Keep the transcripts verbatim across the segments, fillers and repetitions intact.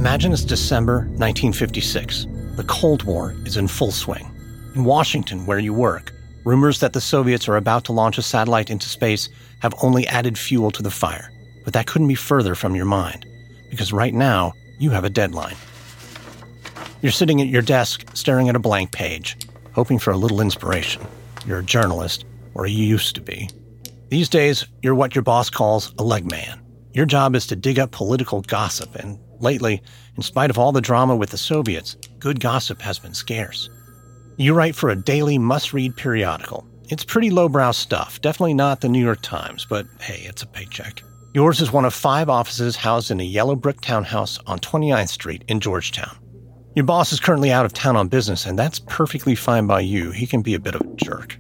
Imagine it's December nineteen fifty-six. The Cold War is in full swing. In Washington, where you work, rumors that the Soviets are about to launch a satellite into space have only added fuel to the fire. But that couldn't be further from your mind, because right now, you have a deadline. You're sitting at your desk, staring at a blank page, hoping for a little inspiration. You're a journalist, or you used to be. These days, you're what your boss calls a leg man. Your job is to dig up political gossip, and lately, in spite of all the drama with the Soviets, good gossip has been scarce. You write for a daily must-read periodical. It's pretty lowbrow stuff, definitely not the New York Times, but hey, it's a paycheck. Yours is one of five offices housed in a yellow brick townhouse on twenty-ninth Street in Georgetown. Your boss is currently out of town on business, and that's perfectly fine by you. He can be a bit of a jerk.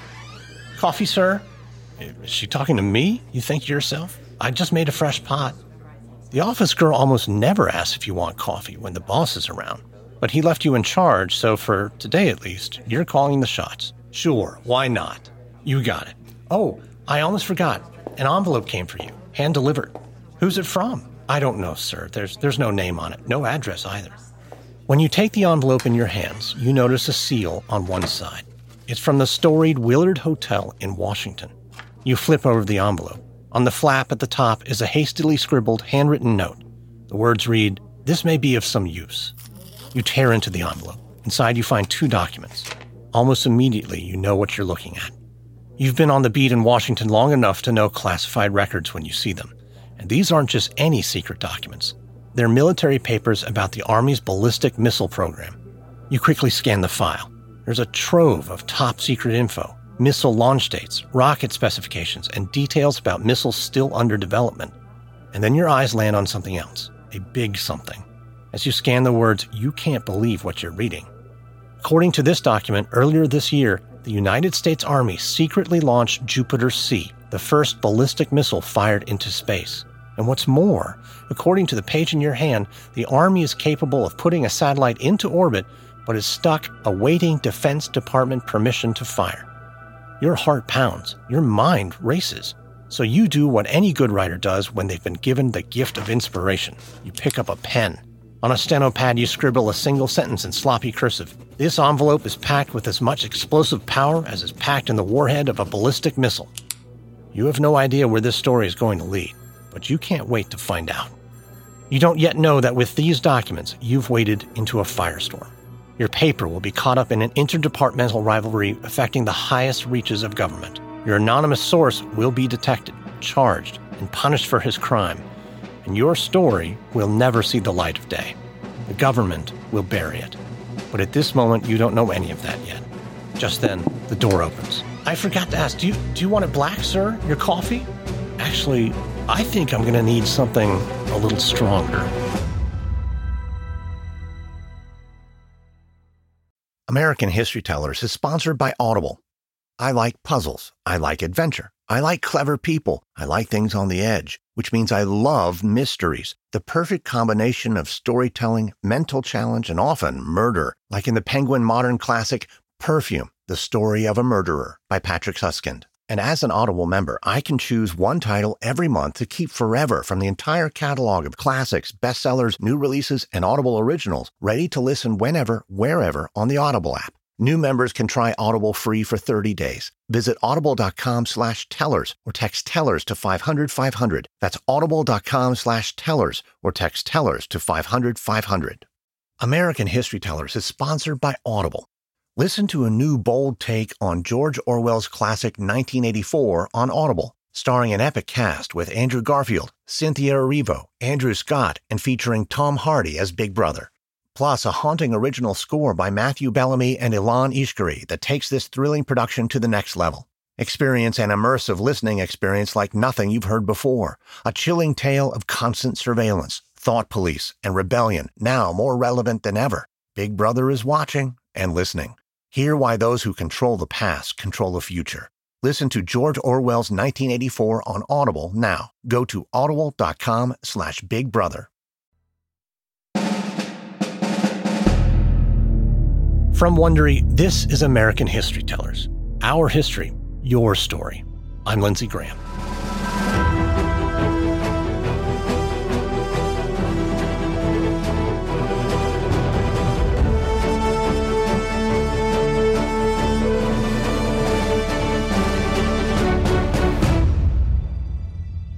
Coffee, sir? Is she talking to me? You think to yourself? I just made a fresh pot. The office girl almost never asks if you want coffee when the boss is around. But he left you in charge, so for today at least, you're calling the shots. Sure, why not? You got it. Oh, I almost forgot. An envelope came for you, hand-delivered. Who's it from? I don't know, sir. There's there's no name on it, no address either. When you take the envelope in your hands, you notice a seal on one side. It's from the storied Willard Hotel in Washington. You flip over the envelope. On the flap at the top is a hastily scribbled handwritten note. The words read, "This may be of some use." You tear into the envelope. Inside you find two documents. Almost immediately you know what you're looking at. You've been on the beat in Washington long enough to know classified records when you see them. And these aren't just any secret documents. They're military papers about the Army's ballistic missile program. You quickly scan the file. There's a trove of top-secret info, missile launch dates, rocket specifications, and details about missiles still under development. And then your eyes land on something else, a big something. As you scan the words, you can't believe what you're reading. According to this document, earlier this year, the United States Army secretly launched Jupiter C, the first ballistic missile fired into space. And what's more, according to the page in your hand, the Army is capable of putting a satellite into orbit, but is stuck awaiting Defense Department permission to fire. Your heart pounds, your mind races. So you do what any good writer does when they've been given the gift of inspiration. You pick up a pen. On a steno pad, you scribble a single sentence in sloppy cursive. This envelope is packed with as much explosive power as is packed in the warhead of a ballistic missile. You have no idea where this story is going to lead, but you can't wait to find out. You don't yet know that with these documents, you've waded into a firestorm. Your paper will be caught up in an interdepartmental rivalry affecting the highest reaches of government. Your anonymous source will be detected, charged, and punished for his crime. And your story will never see the light of day. The government will bury it. But at this moment, you don't know any of that yet. Just then, the door opens. I forgot to ask, do you, do you want it black, sir? Your coffee? Actually, I think I'm going to need something a little stronger. American History Tellers is sponsored by Audible. I like puzzles. I like adventure. I like clever people. I like things on the edge, which means I love mysteries. The perfect combination of storytelling, mental challenge, and often murder, like in the Penguin modern classic Perfume, The Story of a Murderer by Patrick Suskind. And as an Audible member, I can choose one title every month to keep forever from the entire catalog of classics, bestsellers, new releases, and Audible originals, ready to listen whenever, wherever on the Audible app. New members can try Audible free for thirty days. Visit audible.com slash tellers or text tellers to five hundred five hundred. That's audible.com slash tellers or text tellers to five hundred five hundred. American History Tellers is sponsored by Audible. Listen to a new bold take on George Orwell's classic nineteen eighty-four on Audible, starring an epic cast with Andrew Garfield, Cynthia Erivo, Andrew Scott, and featuring Tom Hardy as Big Brother. Plus, a haunting original score by Matthew Bellamy and Ilan Ishkari that takes this thrilling production to the next level. Experience an immersive listening experience like nothing you've heard before. A chilling tale of constant surveillance, thought police, and rebellion, now more relevant than ever. Big Brother is watching and listening. Hear why those who control the past control the future. Listen to George Orwell's nineteen eighty-four on Audible now. Go to audible.com slash Big Brother. From Wondery, this is American History Tellers. Our history, your story. I'm Lindsey Graham.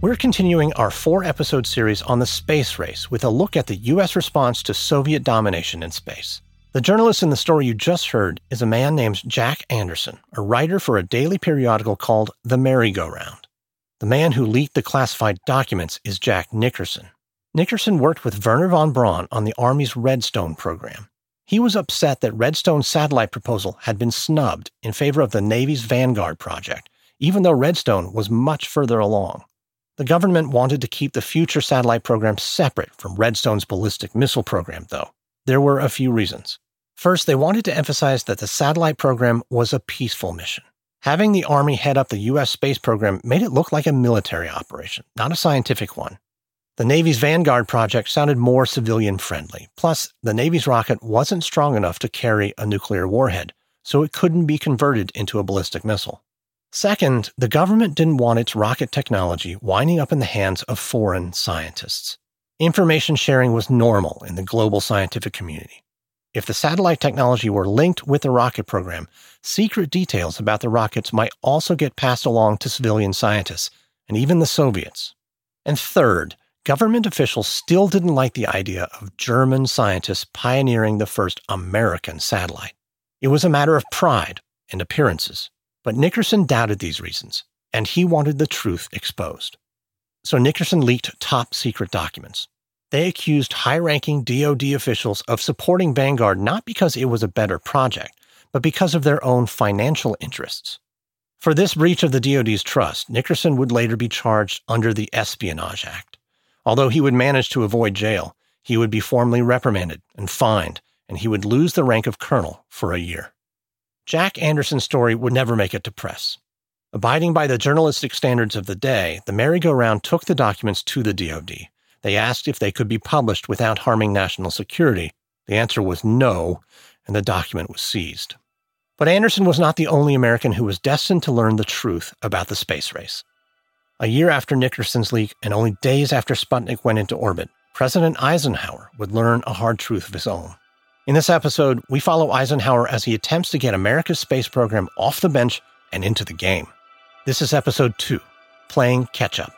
We're continuing our four-episode series on the space race with a look at the U S response to Soviet domination in space. The journalist in the story you just heard is a man named Jack Anderson, a writer for a daily periodical called The Merry-Go-Round. The man who leaked the classified documents is Jack Nickerson. Nickerson worked with Wernher von Braun on the Army's Redstone program. He was upset that Redstone's satellite proposal had been snubbed in favor of the Navy's Vanguard project, even though Redstone was much further along. The government wanted to keep the future satellite program separate from Redstone's ballistic missile program, though. There were a few reasons. First, they wanted to emphasize that the satellite program was a peaceful mission. Having the Army head up the U S space program made it look like a military operation, not a scientific one. The Navy's Vanguard project sounded more civilian-friendly. Plus, the Navy's rocket wasn't strong enough to carry a nuclear warhead, so it couldn't be converted into a ballistic missile. Second, the government didn't want its rocket technology winding up in the hands of foreign scientists. Information sharing was normal in the global scientific community. If the satellite technology were linked with the rocket program, secret details about the rockets might also get passed along to civilian scientists, and even the Soviets. And third, government officials still didn't like the idea of German scientists pioneering the first American satellite. It was a matter of pride and appearances. But Nickerson doubted these reasons, and he wanted the truth exposed. So Nickerson leaked top-secret documents. They accused high-ranking D O D officials of supporting Vanguard not because it was a better project, but because of their own financial interests. For this breach of the D O D's trust, Nickerson would later be charged under the Espionage Act. Although he would manage to avoid jail, he would be formally reprimanded and fined, and he would lose the rank of colonel for a year. Jack Anderson's story would never make it to press. Abiding by the journalistic standards of the day, the Merry-Go-Round took the documents to the D O D. They asked if they could be published without harming national security. The answer was no, and the document was seized. But Anderson was not the only American who was destined to learn the truth about the space race. A year after Nickerson's leak, and only days after Sputnik went into orbit, President Eisenhower would learn a hard truth of his own. In this episode, we follow Eisenhower as he attempts to get America's space program off the bench and into the game. This is episode two, Playing Catch-Up.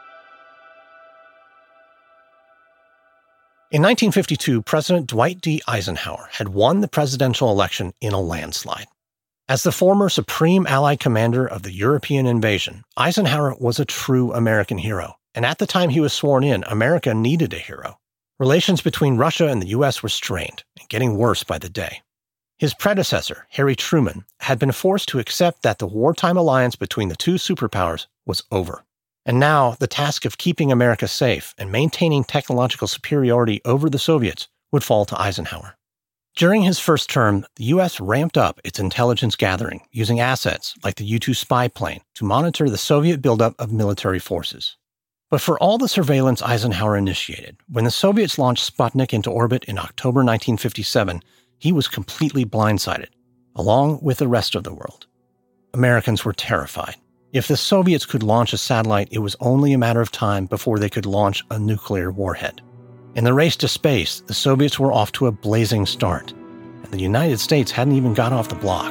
In nineteen fifty-two, President Dwight D. Eisenhower had won the presidential election in a landslide. As the former Supreme Allied Commander of the European invasion, Eisenhower was a true American hero, and at the time he was sworn in, America needed a hero. Relations between Russia and the U S were strained and getting worse by the day. His predecessor, Harry Truman, had been forced to accept that the wartime alliance between the two superpowers was over. And now the task of keeping America safe and maintaining technological superiority over the Soviets would fall to Eisenhower. During his first term, the U S ramped up its intelligence gathering using assets like the U two spy plane to monitor the Soviet buildup of military forces. But for all the surveillance Eisenhower initiated, when the Soviets launched Sputnik into orbit in October nineteen fifty-seven, he was completely blindsided, along with the rest of the world. Americans were terrified. If the Soviets could launch a satellite, it was only a matter of time before they could launch a nuclear warhead. In the race to space, the Soviets were off to a blazing start, and the United States hadn't even got off the block.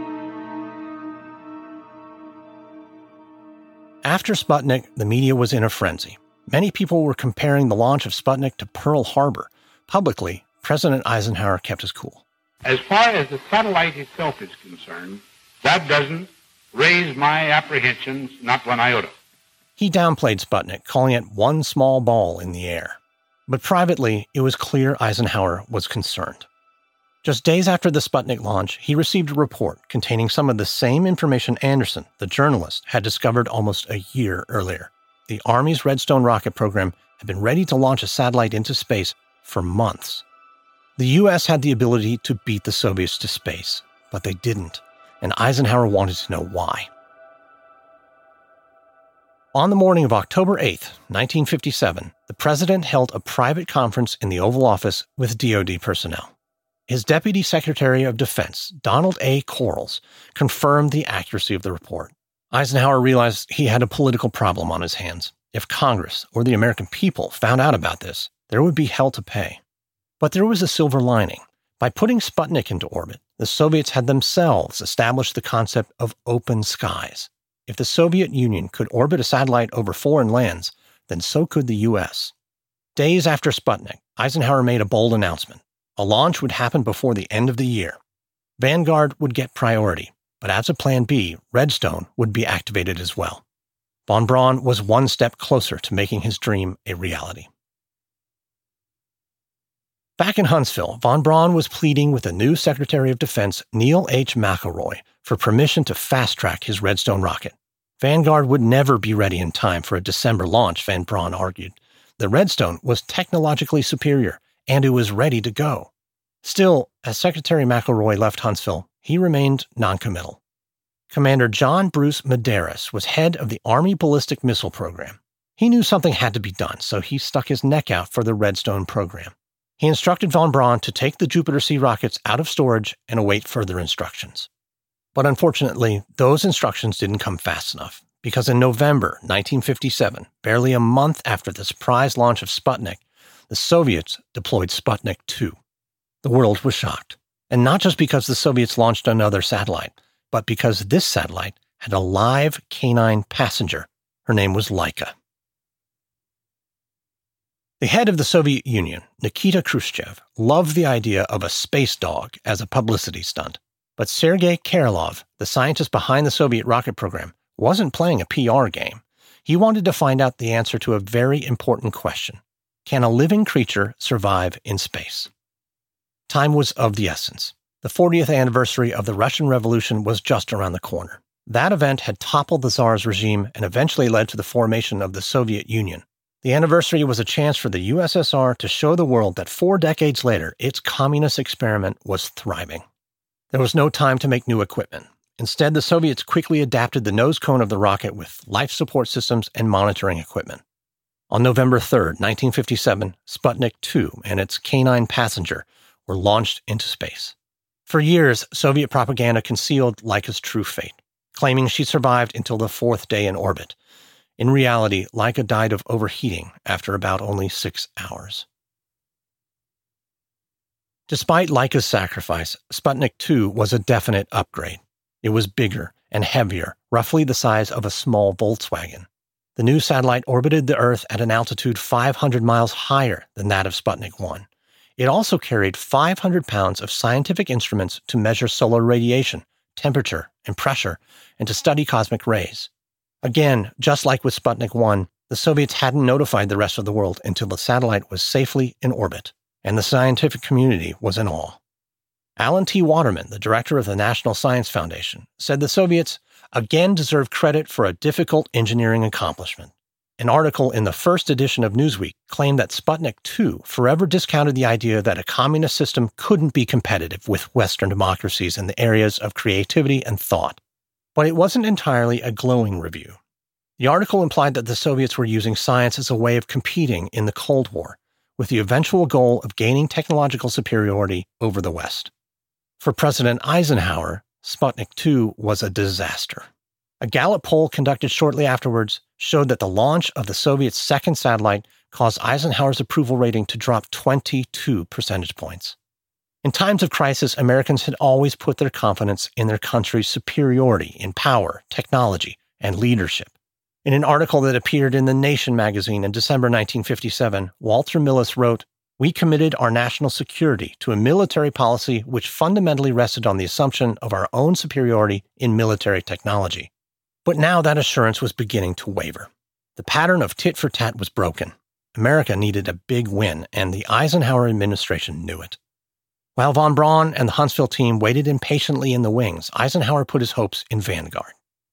After Sputnik, the media was in a frenzy. Many people were comparing the launch of Sputnik to Pearl Harbor. Publicly, President Eisenhower kept his cool. As far as the satellite itself is concerned, that doesn't raise my apprehensions, not one iota. He downplayed Sputnik, calling it one small ball in the air. But privately, it was clear Eisenhower was concerned. Just days after the Sputnik launch, he received a report containing some of the same information Anderson, the journalist, had discovered almost a year earlier. The Army's Redstone rocket program had been ready to launch a satellite into space for months. The U S had the ability to beat the Soviets to space, but they didn't, and Eisenhower wanted to know why. On the morning of October eighth, nineteen fifty-seven, the president held a private conference in the Oval Office with D O D personnel. His Deputy Secretary of Defense, Donald A. Quarles, confirmed the accuracy of the report. Eisenhower realized he had a political problem on his hands. If Congress or the American people found out about this, there would be hell to pay. But there was a silver lining. By putting Sputnik into orbit, the Soviets had themselves established the concept of open skies. if the Soviet Union could orbit a satellite over foreign lands, then so could the U S. Days after Sputnik, Eisenhower made a bold announcement. A launch would happen before the end of the year. Vanguard would get priority, but as a plan B, Redstone would be activated as well. Von Braun was one step closer to making his dream a reality. Back in Huntsville, von Braun was pleading with the new Secretary of Defense, Neil H. McElroy, for permission to fast-track his Redstone rocket. Vanguard would never be ready in time for a December launch, Von Braun argued. The Redstone was technologically superior, and it was ready to go. Still, as Secretary McElroy left Huntsville, he remained noncommittal. Commander John Bruce Medeiros was head of the Army Ballistic Missile Program. He knew something had to be done, so he stuck his neck out for the Redstone program. He instructed von Braun to take the Jupiter C rockets out of storage and await further instructions. But unfortunately, those instructions didn't come fast enough, because in November nineteen fifty-seven, barely a month after the surprise launch of Sputnik, the Soviets deployed Sputnik two. The world was shocked, and not just because the Soviets launched another satellite, but because this satellite had a live canine passenger. Her name was Laika. The head of the Soviet Union, Nikita Khrushchev, loved the idea of a space dog as a publicity stunt. But Sergei Korolev, the scientist behind the Soviet rocket program, wasn't playing a P R game. He wanted to find out the answer to a very important question. Can a living creature survive in space? Time was of the essence. The fortieth anniversary of the Russian Revolution was just around the corner. That event had toppled the Tsar's regime and eventually led to the formation of the Soviet Union. The anniversary was a chance for the U S S R to show the world that four decades later, its communist experiment was thriving. There was no time to make new equipment. Instead, the Soviets quickly adapted the nose cone of the rocket with life support systems and monitoring equipment. On November third, nineteen fifty-seven, Sputnik two and its canine passenger were launched into space. For years, Soviet propaganda concealed Laika's true fate, claiming she survived until the fourth day in orbit. In reality, Laika died of overheating after about only six hours. Despite Laika's sacrifice, Sputnik two was a definite upgrade. It was bigger and heavier, roughly the size of a small Volkswagen. The new satellite orbited the Earth at an altitude five hundred miles higher than that of Sputnik one. It also carried five hundred pounds of scientific instruments to measure solar radiation, temperature, and pressure, and to study cosmic rays. Again, just like with Sputnik one, the Soviets hadn't notified the rest of the world until the satellite was safely in orbit, and the scientific community was in awe. Alan T. Waterman, the director of the National Science Foundation, said the Soviets again deserve credit for a difficult engineering accomplishment. An article in the first edition of Newsweek claimed that Sputnik two forever discounted the idea that a communist system couldn't be competitive with Western democracies in the areas of creativity and thought. But it wasn't entirely a glowing review. The article implied that the Soviets were using science as a way of competing in the Cold War, with the eventual goal of gaining technological superiority over the West. For President Eisenhower, Sputnik two was a disaster. A Gallup poll conducted shortly afterwards showed that the launch of the Soviets' second satellite caused Eisenhower's approval rating to drop twenty-two percentage points. In times of crisis, Americans had always put their confidence in their country's superiority in power, technology, and leadership. In an article that appeared in The Nation magazine in December nineteen fifty-seven, Walter Millis wrote, "We committed our national security to a military policy which fundamentally rested on the assumption of our own superiority in military technology." But now that assurance was beginning to waver. The pattern of tit for tat was broken. America needed a big win, and the Eisenhower administration knew it. While von Braun and the Huntsville team waited impatiently in the wings, Eisenhower put his hopes in Vanguard.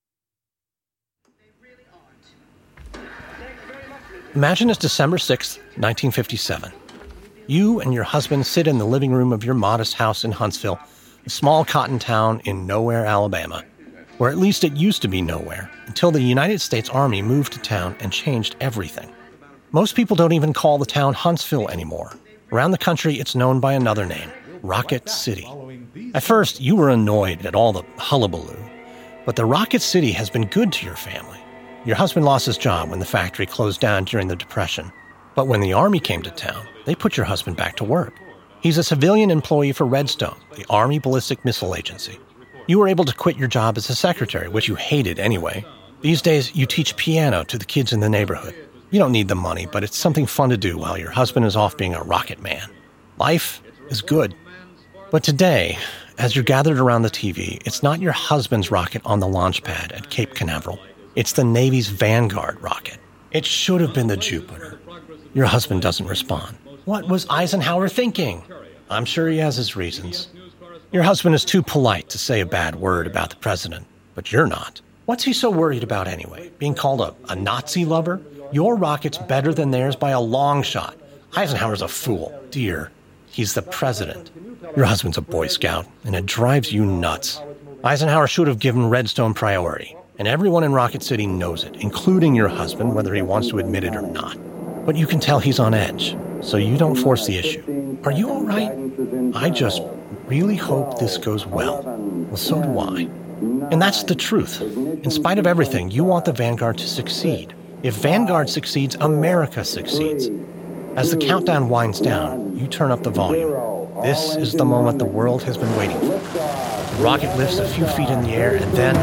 Imagine it's December sixth, nineteen fifty-seven. You and your husband sit in the living room of your modest house in Huntsville, a small cotton town in nowhere, Alabama, or at least it used to be nowhere, until the United States Army moved to town and changed everything. Most people don't even call the town Huntsville anymore. Around the country, it's known by another name, Rocket City. At first, you were annoyed at all the hullabaloo, but the Rocket City has been good to your family. Your husband lost his job when the factory closed down during the Depression, but when the Army came to town, they put your husband back to work. He's a civilian employee for Redstone, the Army Ballistic Missile Agency. You were able to quit your job as a secretary, which you hated anyway, These days, you teach piano to the kids in the neighborhood. You don't need the money, but it's something fun to do while your husband is off being a rocket man. Life is good. But today, as you're gathered around the T V, it's not your husband's rocket on the launch pad at Cape Canaveral. It's the Navy's Vanguard rocket. It should have been the Jupiter. Your husband doesn't respond. What was Eisenhower thinking? I'm sure he has his reasons. Your husband is too polite to say a bad word about the president, but you're not. What's he so worried about anyway? Being called a, a Nazi lover? Your rocket's better than theirs by a long shot. Eisenhower's a fool. Dear, he's the president. Your husband's a Boy Scout, and it drives you nuts. Eisenhower should have given Redstone priority, and everyone in Rocket City knows it, including your husband, whether he wants to admit it or not. But you can tell he's on edge, so you don't force the issue. Are you all right? I just really hope this goes well. Well, so do I. And that's the truth. In spite of everything, you want the Vanguard to succeed. If Vanguard succeeds, America succeeds. As the countdown winds down, you turn up the volume. This is the moment the world has been waiting for. The rocket lifts a few feet in the air, and then...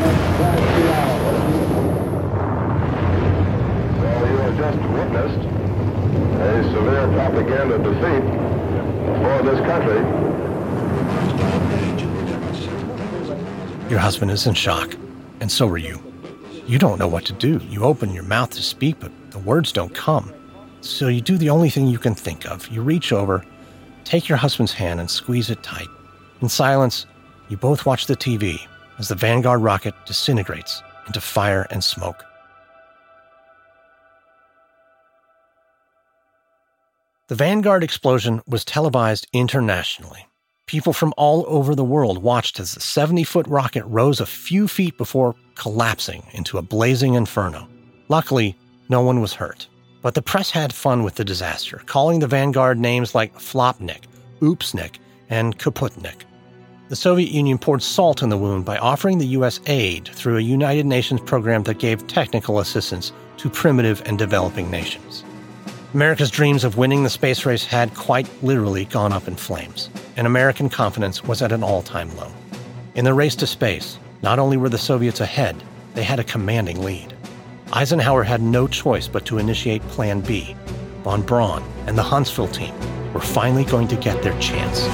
Well, you have just witnessed a severe propaganda defeat for this country. Your husband is in shock, and so are you. You don't know what to do. You open your mouth to speak, but the words don't come. So you do the only thing you can think of. You reach over, take your husband's hand, and squeeze it tight. In silence, you both watch the T V as the Vanguard rocket disintegrates into fire and smoke. The Vanguard explosion was televised internationally. People from all over the world watched as the seventy-foot rocket rose a few feet before collapsing into a blazing inferno. Luckily, no one was hurt. But the press had fun with the disaster, calling the Vanguard names like Flopnik, Oopsnik, and Kaputnik. The Soviet Union poured salt in the wound by offering the U S aid through a United Nations program that gave technical assistance to primitive and developing nations. America's dreams of winning the space race had quite literally gone up in flames, and American confidence was at an all-time low. In the race to space, not only were the Soviets ahead, they had a commanding lead. Eisenhower had no choice but to initiate Plan B. Von Braun and the Huntsville team were finally going to get their chance.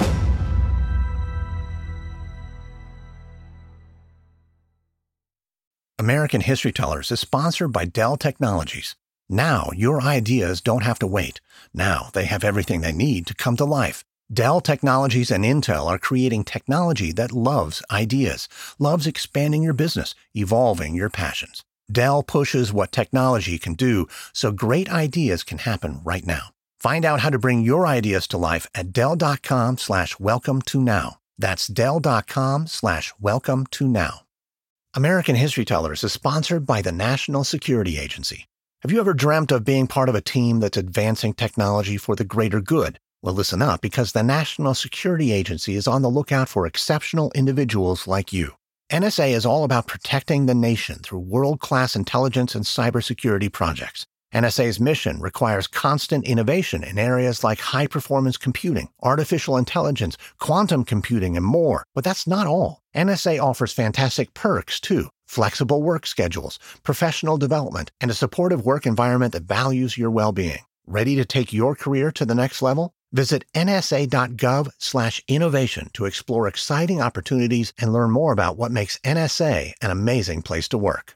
American History Tellers is sponsored by Dell Technologies. Now your ideas don't have to wait. Now they have everything they need to come to life. Dell Technologies and Intel are creating technology that loves ideas, loves expanding your business, evolving your passions. Dell pushes what technology can do so great ideas can happen right now. Find out how to bring your ideas to life at Dell.com slash welcome to now. That's Dell.com slash welcome to now. American History Tellers is sponsored by the National Security Agency. Have you ever dreamt of being part of a team that's advancing technology for the greater good? Well, listen up, because the National Security Agency is on the lookout for exceptional individuals like you. N S A is all about protecting the nation through world-class intelligence and cybersecurity projects. N S A's mission requires constant innovation in areas like high-performance computing, artificial intelligence, quantum computing, and more. But that's not all. N S A offers fantastic perks, too. Flexible work schedules, professional development, and a supportive work environment that values your well-being. Ready to take your career to the next level? Visit nsa.gov slash innovation to explore exciting opportunities and learn more about what makes N S A an amazing place to work.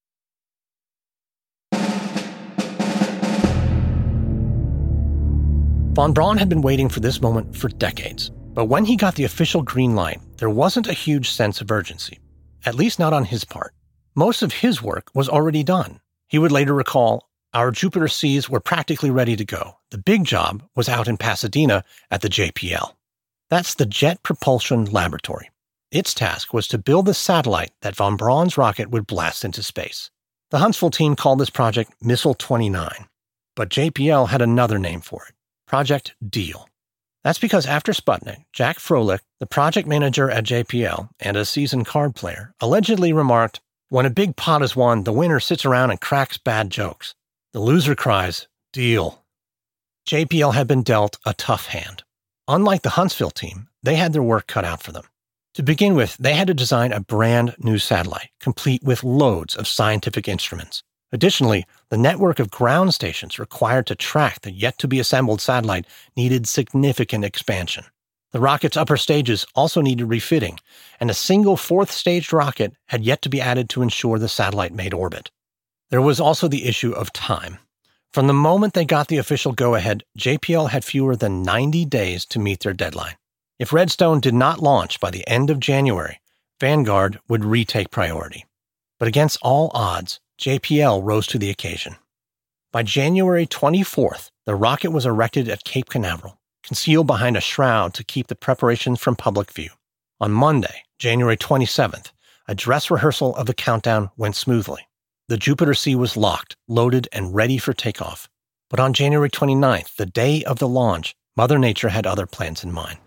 Von Braun had been waiting for this moment for decades, but when he got the official green light, there wasn't a huge sense of urgency. At least not on his part. Most of his work was already done. He would later recall, our Jupiter Cs were practically ready to go. The big job was out in Pasadena at the J P L. That's the Jet Propulsion Laboratory. Its task was to build the satellite that von Braun's rocket would blast into space. The Huntsville team called this project Missile twenty-nine, but J P L had another name for it, Project Deal. That's because after Sputnik, Jack Froelich, the project manager at J P L and a seasoned card player, allegedly remarked, when a big pot is won, the winner sits around and cracks bad jokes. The loser cries, deal. J P L had been dealt a tough hand. Unlike the Huntsville team, they had their work cut out for them. To begin with, they had to design a brand new satellite, complete with loads of scientific instruments. Additionally, the network of ground stations required to track the yet-to-be-assembled satellite needed significant expansion. The rocket's upper stages also needed refitting, and a single fourth-staged rocket had yet to be added to ensure the satellite made orbit. There was also the issue of time. From the moment they got the official go-ahead, J P L had fewer than ninety days to meet their deadline. If Redstone did not launch by the end of January, Vanguard would retake priority. But against all odds, J P L rose to the occasion. By January twenty-fourth, the rocket was erected at Cape Canaveral, concealed behind a shroud to keep the preparations from public view. On Monday, January twenty-seventh, a dress rehearsal of the countdown went smoothly. The Jupiter C was locked, loaded, and ready for takeoff. But on January twenty-ninth, the day of the launch, Mother Nature had other plans in mind.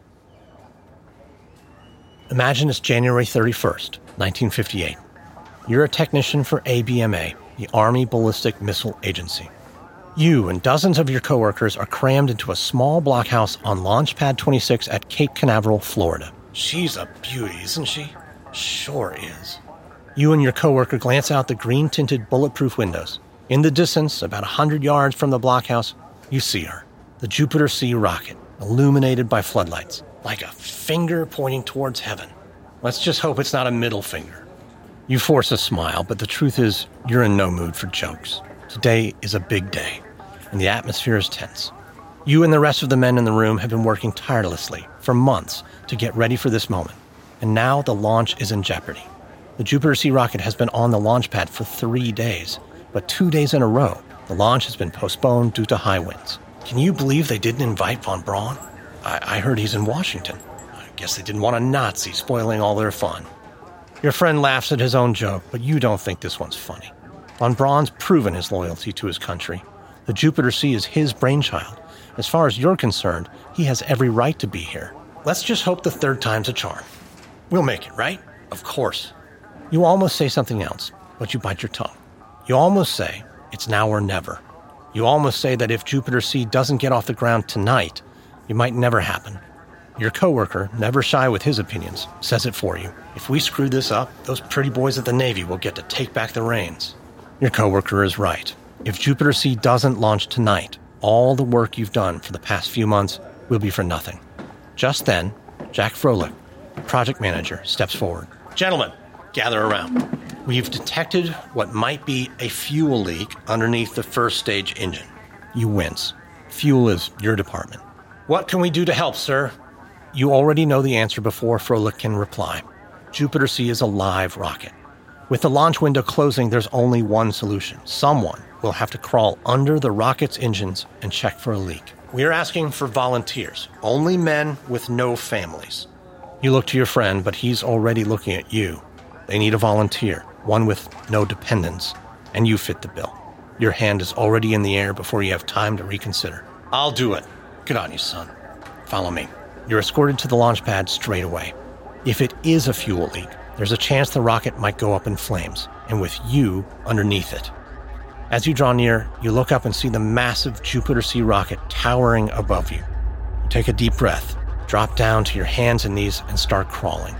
Imagine it's January thirty-first, nineteen fifty-eight. You're a technician for A B M A, the Army Ballistic Missile Agency. You and dozens of your coworkers are crammed into a small blockhouse on Launchpad twenty-six at Cape Canaveral, Florida. She's a beauty, isn't she? Sure is. You and your coworker glance out the green-tinted bulletproof windows. In the distance, about one hundred yards from the blockhouse, you see her, the Jupiter C rocket, illuminated by floodlights, like a finger pointing towards heaven. Let's just hope it's not a middle finger. You force a smile, but the truth is, you're in no mood for jokes. Today is a big day, and the atmosphere is tense. You and the rest of the men in the room have been working tirelessly for months to get ready for this moment, and now the launch is in jeopardy. The Jupiter C rocket has been on the launch pad for three days, but two days in a row, the launch has been postponed due to high winds. Can you believe they didn't invite von Braun? I, I heard he's in Washington. I guess they didn't want a Nazi spoiling all their fun. Your friend laughs at his own joke, but you don't think this one's funny. Von Braun's proven his loyalty to his country. The Jupiter C is his brainchild. As far as you're concerned, he has every right to be here. Let's just hope the third time's a charm. We'll make it, right? Of course. You almost say something else, but you bite your tongue. You almost say, it's now or never. You almost say that if Jupiter C doesn't get off the ground tonight, it might never happen. Your coworker, never shy with his opinions, says it for you. If we screw this up, those pretty boys at the Navy will get to take back the reins. Your coworker is right. If Jupiter C doesn't launch tonight, all the work you've done for the past few months will be for nothing. Just then, Jack Froelich, the project manager, steps forward. Gentlemen, gather around. We've detected what might be a fuel leak underneath the first stage engine. You wince. Fuel is your department. What can we do to help, sir? You already know the answer before Froelich can reply. Jupiter C is a live rocket. With the launch window closing, there's only one solution. Someone will have to crawl under the rocket's engines and check for a leak. We are asking for volunteers, only men with no families. You look to your friend, but he's already looking at you. They need a volunteer, one with no dependents, and you fit the bill. Your hand is already in the air before you have time to reconsider. I'll do it. Good on you, son. Follow me. You're escorted to the launch pad straight away. If it is a fuel leak, there's a chance the rocket might go up in flames, and with you underneath it. As you draw near, you look up and see the massive Jupiter C rocket towering above you. You take a deep breath, drop down to your hands and knees, and start crawling.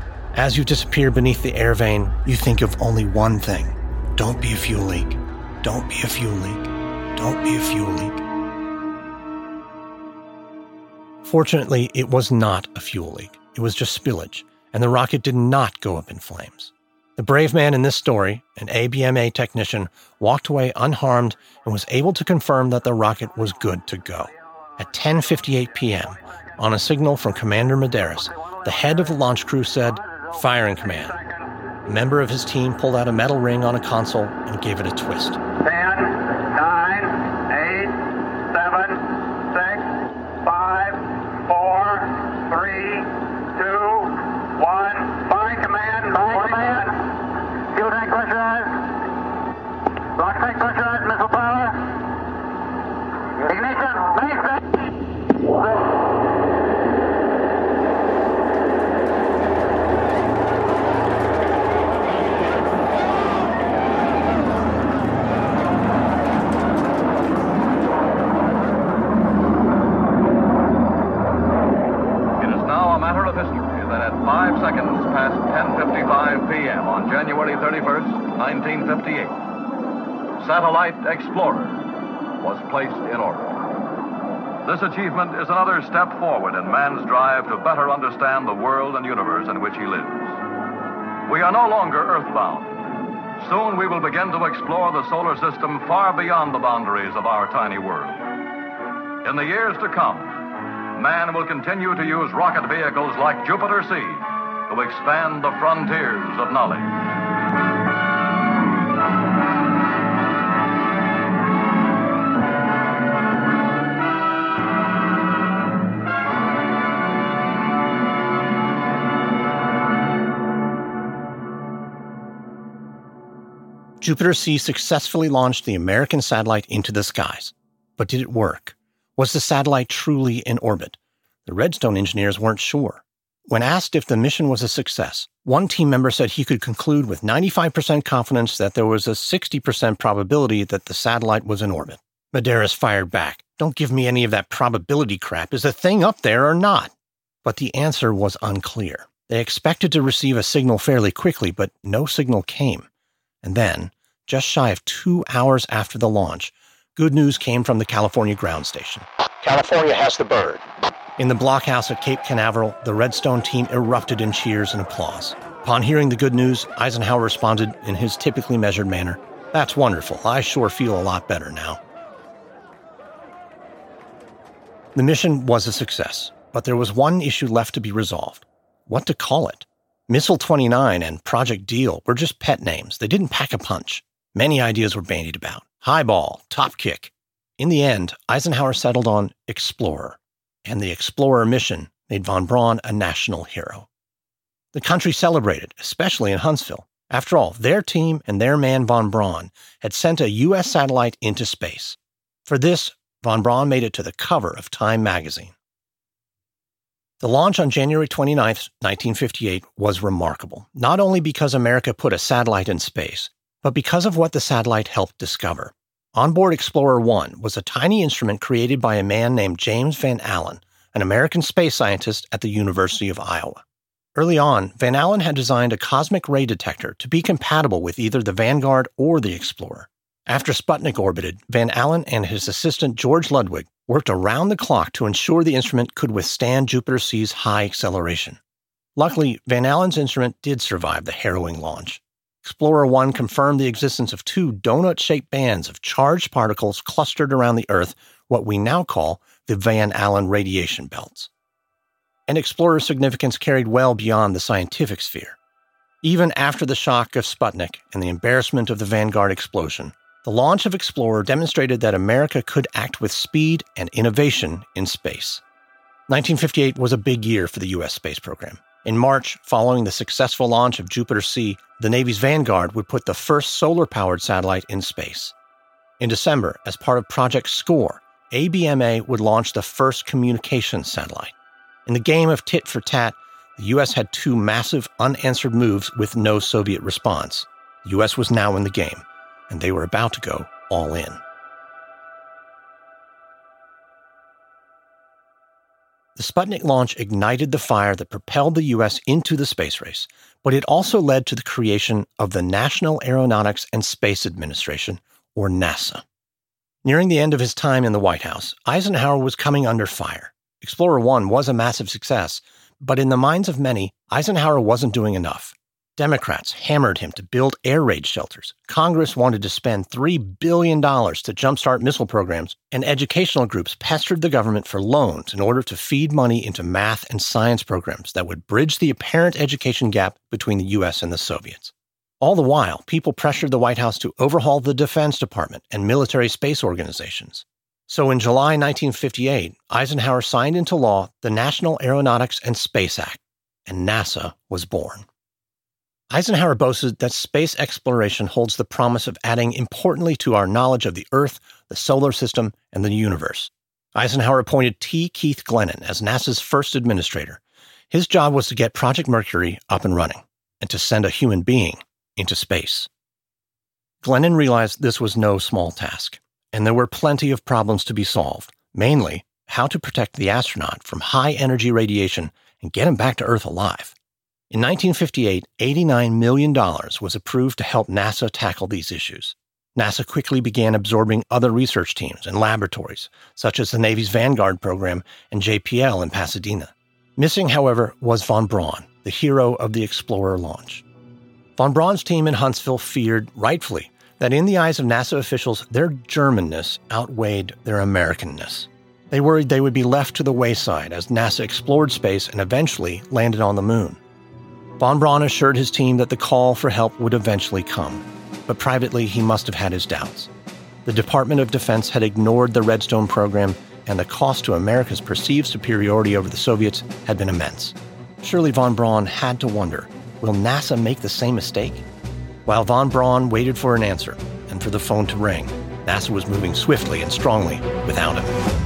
As you disappear beneath the air vane, you think of only one thing. Don't be a fuel leak. Don't be a fuel leak. Don't be a fuel leak. Fortunately, it was not a fuel leak. It was just spillage, and the rocket did not go up in flames. The brave man in this story, an A B M A technician, walked away unharmed and was able to confirm that the rocket was good to go. At ten fifty-eight p.m., on a signal from Commander Medeiros, the head of the launch crew said, "Firing command." A member of his team pulled out a metal ring on a console and gave it a twist. ten, nine, eight, seven, six, five, four, three, two, one. Firing command. Firing command. Fuel tank pressurized. Launch tank pressurized. Missile power. Ignition. Main stage. January thirty-first, nineteen fifty-eight, Satellite Explorer was placed in orbit. This achievement is another step forward in man's drive to better understand the world and universe in which he lives. We are no longer earthbound. Soon we will begin to explore the solar system far beyond the boundaries of our tiny world. In the years to come, man will continue to use rocket vehicles like Jupiter C to expand the frontiers of knowledge. Jupiter C successfully launched the American satellite into the skies. But did it work? Was the satellite truly in orbit? The Redstone engineers weren't sure. When asked if the mission was a success, one team member said he could conclude with ninety-five percent confidence that there was a sixty percent probability that the satellite was in orbit. Medeiros fired back. Don't give me any of that probability crap. Is the thing up there or not? But the answer was unclear. They expected to receive a signal fairly quickly, but no signal came. And then, just shy of two hours after the launch, good news came from the California ground station. California has the bird. In the blockhouse at Cape Canaveral, the Redstone team erupted in cheers and applause. Upon hearing the good news, Eisenhower responded in his typically measured manner. That's wonderful. I sure feel a lot better now. The mission was a success, but there was one issue left to be resolved. What to call it? Missile twenty-nine and Project Deal were just pet names. They didn't pack a punch. Many ideas were bandied about. Highball, Top Kick. In the end, Eisenhower settled on Explorer, and the Explorer mission made von Braun a national hero. The country celebrated, especially in Huntsville. After all, their team and their man von Braun had sent a U S satellite into space. For this, von Braun made it to the cover of Time magazine. The launch on January twenty-ninth, nineteen fifty-eight was remarkable, not only because America put a satellite in space, but because of what the satellite helped discover. Onboard Explorer one was a tiny instrument created by a man named James Van Allen, an American space scientist at the University of Iowa. Early on, Van Allen had designed a cosmic ray detector to be compatible with either the Vanguard or the Explorer. After Sputnik orbited, Van Allen and his assistant George Ludwig worked around the clock to ensure the instrument could withstand Jupiter C's high acceleration. Luckily, Van Allen's instrument did survive the harrowing launch. Explorer one confirmed the existence of two donut-shaped bands of charged particles clustered around the Earth, what we now call the Van Allen radiation belts. And Explorer's significance carried well beyond the scientific sphere. Even after the shock of Sputnik and the embarrassment of the Vanguard explosion, the launch of Explorer demonstrated that America could act with speed and innovation in space. nineteen fifty-eight was a big year for the U S space program. In March, following the successful launch of Jupiter C, the Navy's Vanguard would put the first solar-powered satellite in space. In December, as part of Project SCORE, A B M A would launch the first communications satellite. In the game of tit for tat, the U S had two massive unanswered moves with no Soviet response. The U S was now in the game, and they were about to go all in. The Sputnik launch ignited the fire that propelled the U S into the space race, but it also led to the creation of the National Aeronautics and Space Administration, or NASA. Nearing the end of his time in the White House, Eisenhower was coming under fire. Explorer one was a massive success, but in the minds of many, Eisenhower wasn't doing enough. Democrats hammered him to build air raid shelters. Congress wanted to spend three billion dollars to jumpstart missile programs, and educational groups pestered the government for loans in order to feed money into math and science programs that would bridge the apparent education gap between the U S and the Soviets. All the while, people pressured the White House to overhaul the Defense Department and military space organizations. So in July nineteen fifty-eight, Eisenhower signed into law the National Aeronautics and Space Act, and NASA was born. Eisenhower boasted that space exploration holds the promise of adding importantly to our knowledge of the Earth, the solar system, and the universe. Eisenhower appointed T. Keith Glennon as NASA's first administrator. His job was to get Project Mercury up and running, and to send a human being into space. Glennon realized this was no small task, and there were plenty of problems to be solved, mainly how to protect the astronaut from high-energy radiation and get him back to Earth alive. In nineteen fifty-eight, eighty-nine million dollars was approved to help NASA tackle these issues. NASA quickly began absorbing other research teams and laboratories, such as the Navy's Vanguard program and J P L in Pasadena. Missing, however, was von Braun, the hero of the Explorer launch. Von Braun's team in Huntsville feared, rightfully, that in the eyes of NASA officials, their Germanness outweighed their Americanness. They worried they would be left to the wayside as NASA explored space and eventually landed on the moon. Von Braun assured his team that the call for help would eventually come, but privately he must have had his doubts. The Department of Defense had ignored the Redstone program, and the cost to America's perceived superiority over the Soviets had been immense. Surely von Braun had to wonder, will NASA make the same mistake? While von Braun waited for an answer and for the phone to ring, NASA was moving swiftly and strongly without him.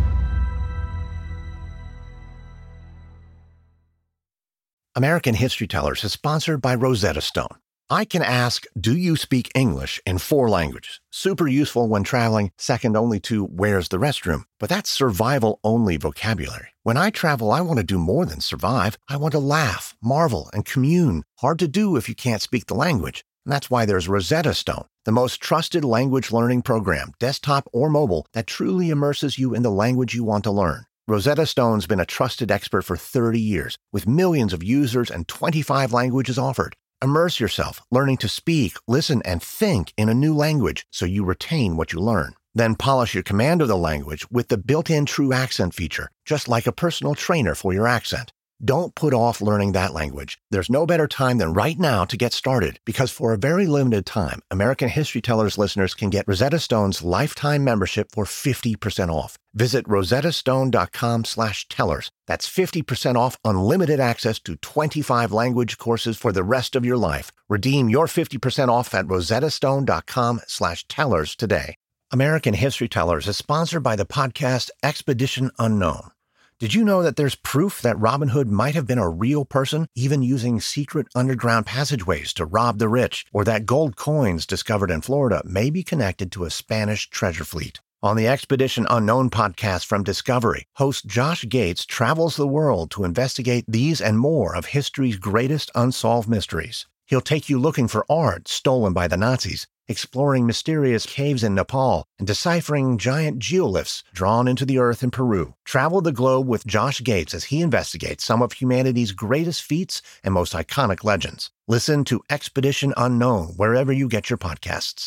American History Tellers is sponsored by Rosetta Stone. I can ask, do you speak English in four languages? Super useful when traveling, second only to where's the restroom? But that's survival-only vocabulary. When I travel, I want to do more than survive. I want to laugh, marvel, and commune. Hard to do if you can't speak the language. And that's why there's Rosetta Stone, the most trusted language learning program, desktop or mobile, that truly immerses you in the language you want to learn. Rosetta Stone's been a trusted expert for thirty years, with millions of users and twenty-five languages offered. Immerse yourself, learning to speak, listen, and think in a new language so you retain what you learn. Then polish your command of the language with the built-in True Accent feature, just like a personal trainer for your accent. Don't put off learning that language. There's no better time than right now to get started, because for a very limited time, American History Tellers listeners can get Rosetta Stone's lifetime membership for fifty percent off. Visit rosettastone.com slash tellers. That's fifty percent off unlimited access to twenty-five language courses for the rest of your life. Redeem your fifty percent off at rosettastone.com slash tellers today. American History Tellers is sponsored by the podcast Expedition Unknown. Did you know that there's proof that Robin Hood might have been a real person, even using secret underground passageways to rob the rich, or that gold coins discovered in Florida may be connected to a Spanish treasure fleet? On the Expedition Unknown podcast from Discovery, host Josh Gates travels the world to investigate these and more of history's greatest unsolved mysteries. He'll take you looking for art stolen by the Nazis, exploring mysterious caves in Nepal, and deciphering giant geoliths drawn into the earth in Peru. Travel the globe with Josh Gates as he investigates some of humanity's greatest feats and most iconic legends. Listen to Expedition Unknown wherever you get your podcasts.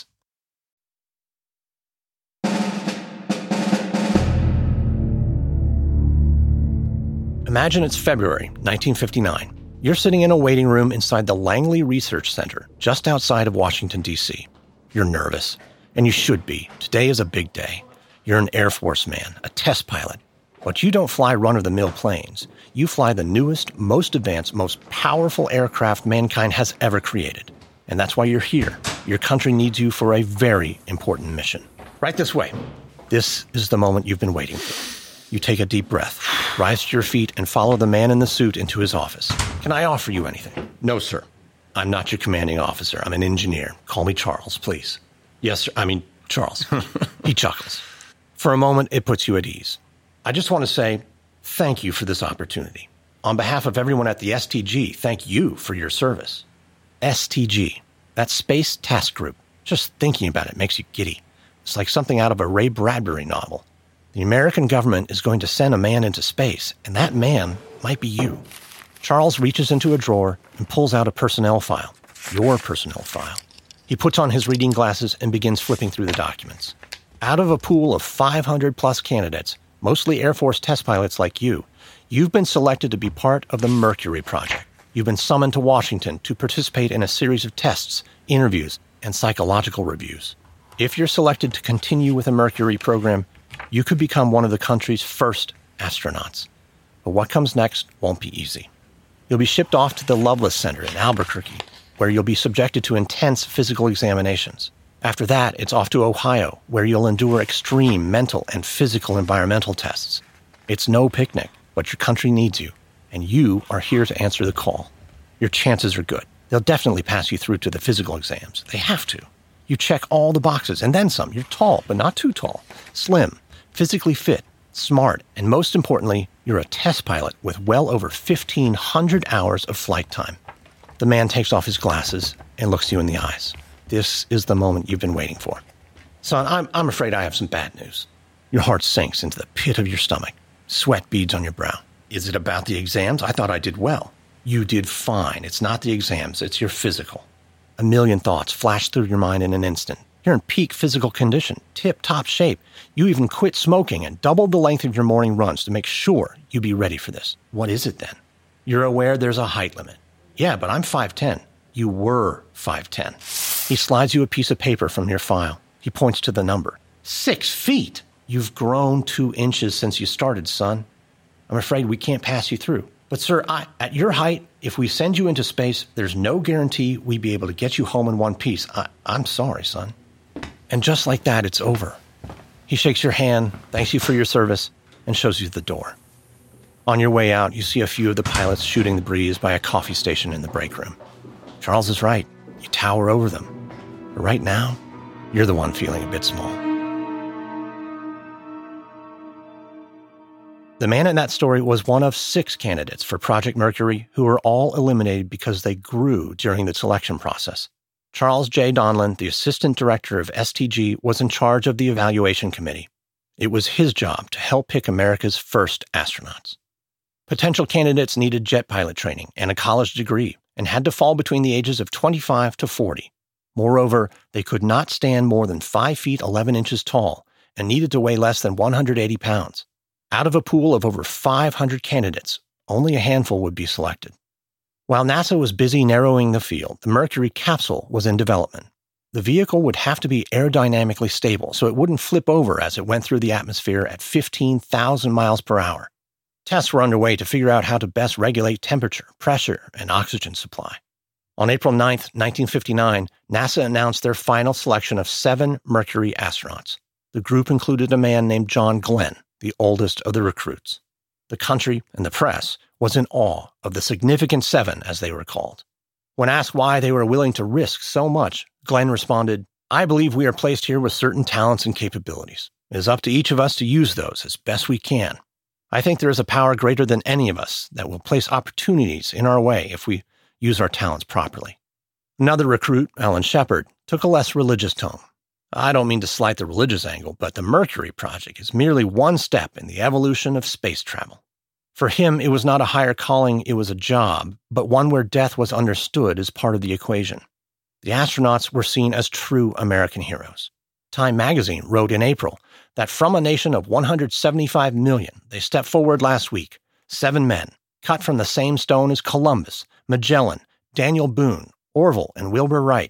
Imagine it's February nineteen fifty-nine. You're sitting in a waiting room inside the Langley Research Center, just outside of Washington, D C You're nervous, and you should be. Today is a big day. You're an Air Force man, a test pilot. But you don't fly run-of-the-mill planes. You fly the newest, most advanced, most powerful aircraft mankind has ever created. And that's why you're here. Your country needs you for a very important mission. Right this way. This is the moment you've been waiting for. You take a deep breath, rise to your feet, and follow the man in the suit into his office. Can I offer you anything? No, sir. I'm not your commanding officer. I'm an engineer. Call me Charles, please. Yes, sir. I mean, Charles. He chuckles. For a moment, it puts you at ease. I just want to say thank you for this opportunity. On behalf of everyone at the S T G, thank you for your service. S T G. That's Space Task Group. Just thinking about it makes you giddy. It's like something out of a Ray Bradbury novel. The American government is going to send a man into space, and that man might be you. Charles reaches into a drawer and pulls out a personnel file, your personnel file. He puts on his reading glasses and begins flipping through the documents. Out of a pool of five hundred plus candidates, mostly Air Force test pilots like you, you've been selected to be part of the Mercury Project. You've been summoned to Washington to participate in a series of tests, interviews, and psychological reviews. If you're selected to continue with the Mercury program, you could become one of the country's first astronauts. But what comes next won't be easy. You'll be shipped off to the Loveless Center in Albuquerque, where you'll be subjected to intense physical examinations. After that, it's off to Ohio, where you'll endure extreme mental and physical environmental tests. It's no picnic, but your country needs you, and you are here to answer the call. Your chances are good. They'll definitely pass you through to the physical exams. They have to. You check all the boxes, and then some. You're tall, but not too tall. Slim, physically fit, smart, and most importantly, you're a test pilot with well over fifteen hundred hours of flight time. The man takes off his glasses and looks you in the eyes. This is the moment you've been waiting for. Son, I'm, I'm afraid I have some bad news. Your heart sinks into the pit of your stomach. Sweat beads on your brow. Is it about the exams? I thought I did well. You did fine. It's not the exams, it's your physical. A million thoughts flash through your mind in an instant. You're in peak physical condition, tip-top shape. You even quit smoking and doubled the length of your morning runs to make sure you be ready for this. What is it then? You're aware there's a height limit. Yeah, but I'm five ten. You were five ten. He slides you a piece of paper from your file. He points to the number. Six feet! You've grown two inches since you started, son. I'm afraid we can't pass you through. But sir, I, at your height, if we send you into space, there's no guarantee we'd be able to get you home in one piece. I, I'm sorry, son. And just like that, it's over. He shakes your hand, thanks you for your service, and shows you the door. On your way out, you see a few of the pilots shooting the breeze by a coffee station in the break room. Charles is right. You tower over them. But right now, you're the one feeling a bit small. The man in that story was one of six candidates for Project Mercury who were all eliminated because they grew during the selection process. Charles J. Donlan, the assistant director of S T G, was in charge of the evaluation committee. It was his job to help pick America's first astronauts. Potential candidates needed jet pilot training and a college degree and had to fall between the ages of twenty-five to forty. Moreover, they could not stand more than five feet eleven inches tall and needed to weigh less than one hundred eighty pounds. Out of a pool of over five hundred candidates, only a handful would be selected. While NASA was busy narrowing the field, the Mercury capsule was in development. The vehicle would have to be aerodynamically stable so it wouldn't flip over as it went through the atmosphere at fifteen thousand miles per hour. Tests were underway to figure out how to best regulate temperature, pressure, and oxygen supply. On April ninth, nineteen fifty-nine, NASA announced their final selection of seven Mercury astronauts. The group included a man named John Glenn, the oldest of the recruits. The country and the press was in awe of the Significant Seven, as they were called. When asked why they were willing to risk so much, Glenn responded, "I believe we are placed here with certain talents and capabilities. It is up to each of us to use those as best we can. I think there is a power greater than any of us that will place opportunities in our way if we use our talents properly." Another recruit, Alan Shepard, took a less religious tone. "I don't mean to slight the religious angle, but the Mercury project is merely one step in the evolution of space travel." For him, it was not a higher calling, it was a job, but one where death was understood as part of the equation. The astronauts were seen as true American heroes. Time magazine wrote in April that from a nation of one hundred seventy-five million, they stepped forward last week, seven men, cut from the same stone as Columbus, Magellan, Daniel Boone, Orville, and Wilbur Wright.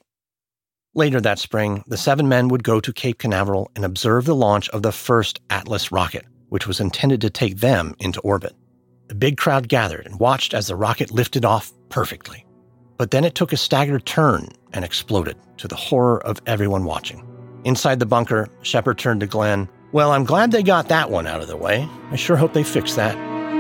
Later that spring, the seven men would go to Cape Canaveral and observe the launch of the first Atlas rocket, which was intended to take them into orbit. The big crowd gathered and watched as the rocket lifted off perfectly. But then it took a staggered turn and exploded, to the horror of everyone watching. Inside the bunker, Shepard turned to Glenn. "Well, I'm glad they got that one out of the way. I sure hope they fix that."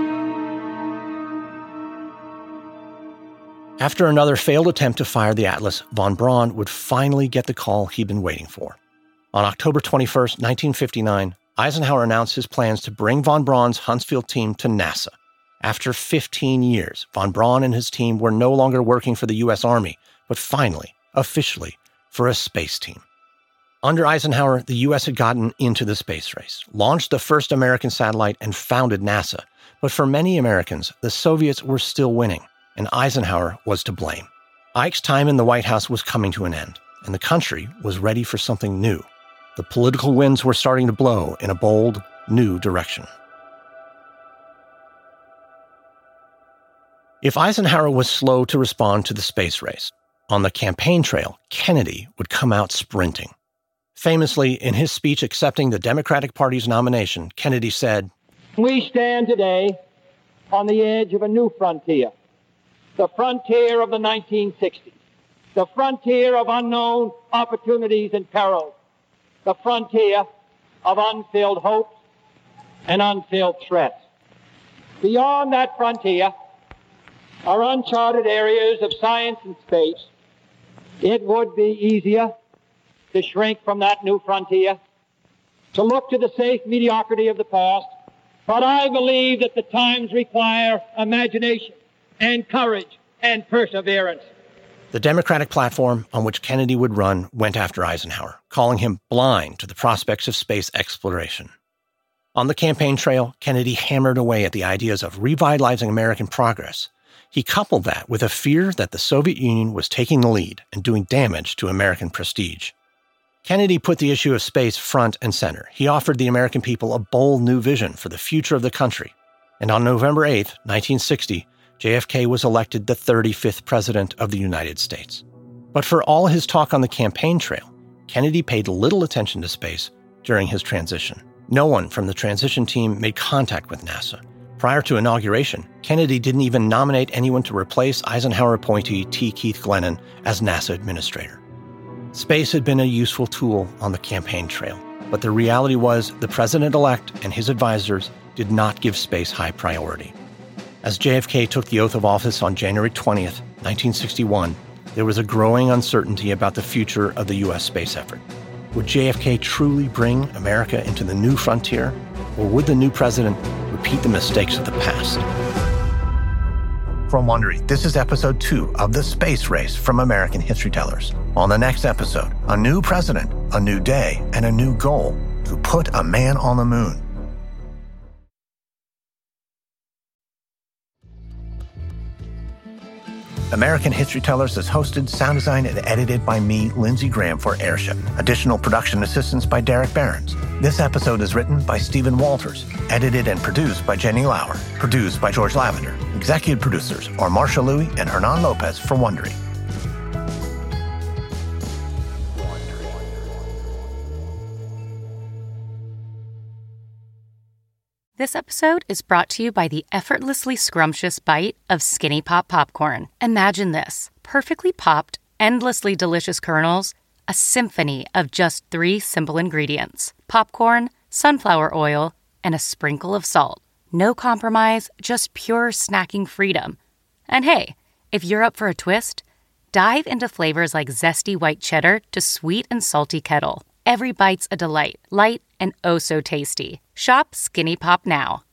After another failed attempt to fire the Atlas, von Braun would finally get the call he'd been waiting for. On October twenty-first, nineteen fifty-nine, Eisenhower announced his plans to bring von Braun's Huntsville team to NASA. After fifteen years, von Braun and his team were no longer working for the U S Army, but finally, officially, for a space team. Under Eisenhower, the U S had gotten into the space race, launched the first American satellite, and founded NASA. But for many Americans, the Soviets were still winning, and Eisenhower was to blame. Ike's time in the White House was coming to an end, and the country was ready for something new. The political winds were starting to blow in a bold, new direction. If Eisenhower was slow to respond to the space race, on the campaign trail, Kennedy would come out sprinting. Famously, in his speech accepting the Democratic Party's nomination, Kennedy said, "We stand today on the edge of a new frontier, the frontier of the nineteen sixties, the frontier of unknown opportunities and perils, the frontier of unfilled hopes and unfilled threats. Beyond that frontier are uncharted areas of science and space. It would be easier to shrink from that new frontier, to look to the safe mediocrity of the past, But I believe that the times require imagination and courage and perseverance. The Democratic platform on which Kennedy would run went after Eisenhower, calling him blind to the prospects of space exploration. On the campaign trail, Kennedy hammered away at the ideas of revitalizing American progress. He coupled that with a fear that the Soviet Union was taking the lead and doing damage to American prestige. Kennedy put the issue of space front and center. He offered the American people a bold new vision for the future of the country. And on November eighth, nineteen sixty, J F K was elected the thirty-fifth President of the United States. But for all his talk on the campaign trail, Kennedy paid little attention to space during his transition. No one from the transition team made contact with NASA. Prior to inauguration, Kennedy didn't even nominate anyone to replace Eisenhower appointee T. Keith Glennon as NASA administrator. Space had been a useful tool on the campaign trail, but the reality was the president-elect and his advisors did not give space high priority. As J F K took the oath of office on January twentieth, nineteen sixty-one, there was a growing uncertainty about the future of the U S space effort. Would J F K truly bring America into the new frontier, or would the new president repeat the mistakes of the past? From Wondery, this is episode two of The Space Race from American History Tellers. On the next episode, a new president, a new day, and a new goal to put a man on the moon. American History Tellers is hosted, sound designed, and edited by me, Lindsey Graham, for Airship. Additional production assistance by Derek Behrens. This episode is written by Stephen Walters, edited and produced by Jenny Lauer, produced by George Lavender. Executive producers are Marsha Louie and Hernan Lopez for Wondery. This episode is brought to you by the effortlessly scrumptious bite of Skinny Pop Popcorn. Imagine this: perfectly popped, endlessly delicious kernels, a symphony of just three simple ingredients: popcorn, sunflower oil, and a sprinkle of salt. No compromise, just pure snacking freedom. And hey, if you're up for a twist, dive into flavors like zesty white cheddar to sweet and salty kettle. Every bite's a delight, light and oh so tasty. Shop Skinny Pop now.